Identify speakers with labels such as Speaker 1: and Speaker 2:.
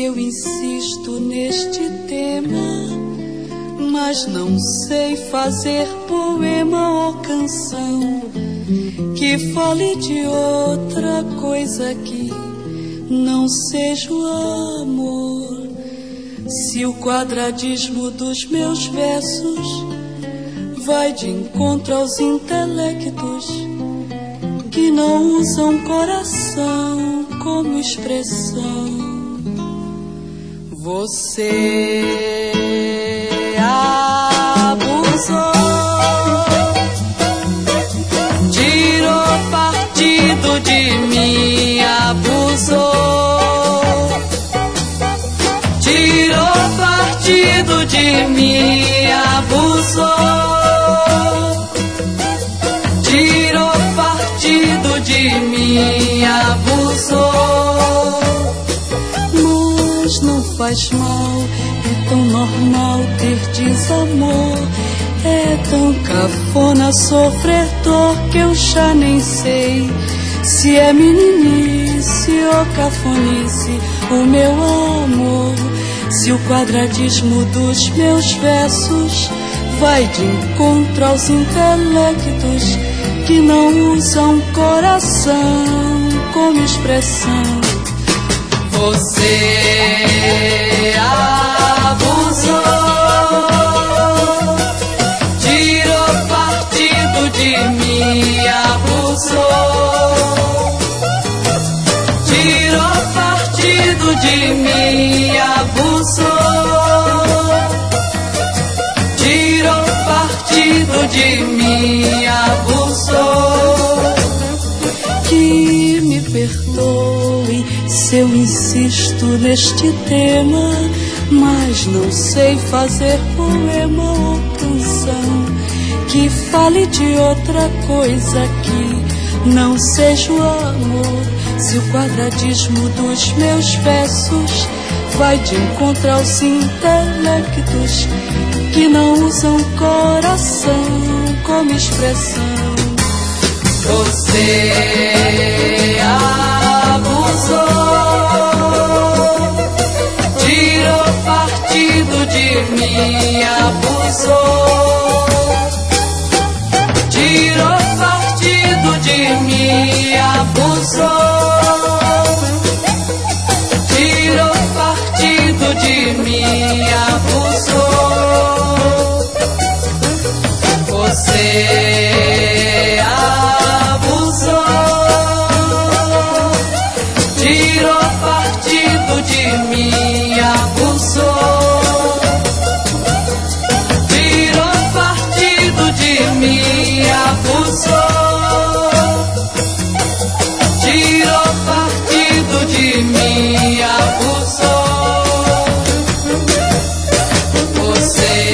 Speaker 1: eu insisto neste tema, mas não sei fazer poema ou canção que fale de outra coisa que não seja o amor. Se o quadradismo dos meus versos vai de encontro aos intelectos que não usam coração como expressão, você abusou, tirou partido de mim, abusou, tirou partido de mim, abusou, tirou partido de mim, abusou. Mas não faz mal, é tão normal ter desamor, é tão cafona sofrer dor que eu já nem sei se é meninice ou cafonice o meu amor. Se o quadradismo dos meus versos vai de encontro aos intelectos que não usam coração como expressão, você abusou, tirou partido de mim, abusou, tirou partido de mim, abusou, tirou partido de mim, abusou. Que me perdoe se eu insisto neste tema, mas não sei fazer poema ou canção que fale de outra coisa que não seja o amor. Se o quadradismo dos meus versos vai de encontro aos intelectos que não usam coração como expressão, você abusou, tirou partido de mim, abusou, tirou partido de mim, abusou, tirou partido de mim, abusou, você abusou, tirou partido de mim, abusou, tirou partido de mim, abusou, tirou partido de mim, abusou, você